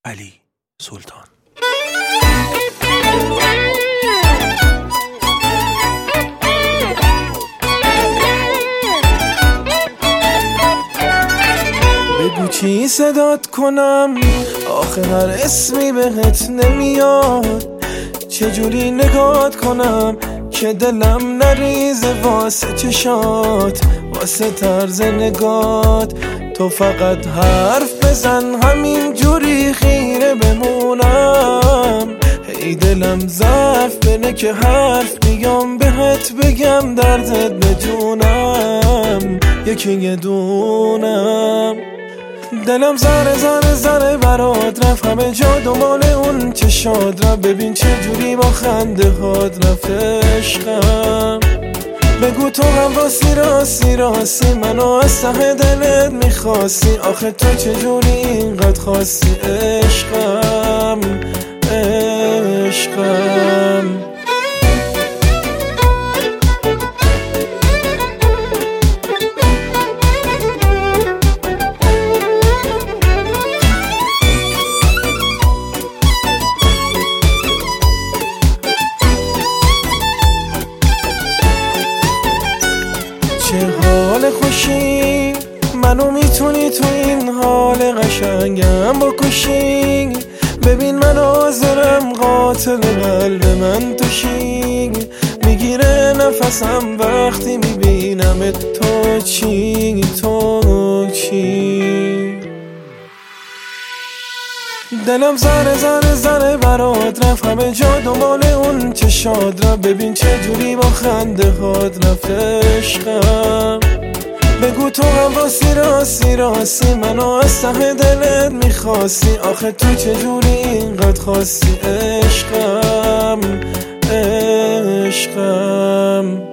علی سلطان. بگو چی صدات کنم، آخه هر اسمی بهت نمیاد. چجوری نگات کنم که دلم نریزه واسه چشات، واسه طرز نگات. تو فقط حرف بزن همین جوری خیره بمونم. هی دلم ضعف بنه که حرف بیام بهت بگم دردت بدونم، یکی یه دونم. دلم زره زره زره برات رفت، همه جا دنبال اون چشات رفت. ببین چه جوری با خنده هات رفت عشقم. بگو تو هم راستی راستی راستی منو از ته دلت میخواستی، آخه تو چجوری اینقدر خواستی عشقم عشقم. چه حال خوشی منو میتونی تو این حال قشنگم بکشی. ببین من حاضرم قاتل قلب من توشی. میگیره نفسم وقتی میبینمت، تو چی تو چی. دلم زره زره زره برات رفت، همه جا دنبال اون چشات رفت. ببین چه جوری با خنده هات رفت عشقم. بگو تو هم راستی راستی راستی منو از ته دلت میخواستی، آخه تو چجوری اینقدر خواستی عشقم عشقم.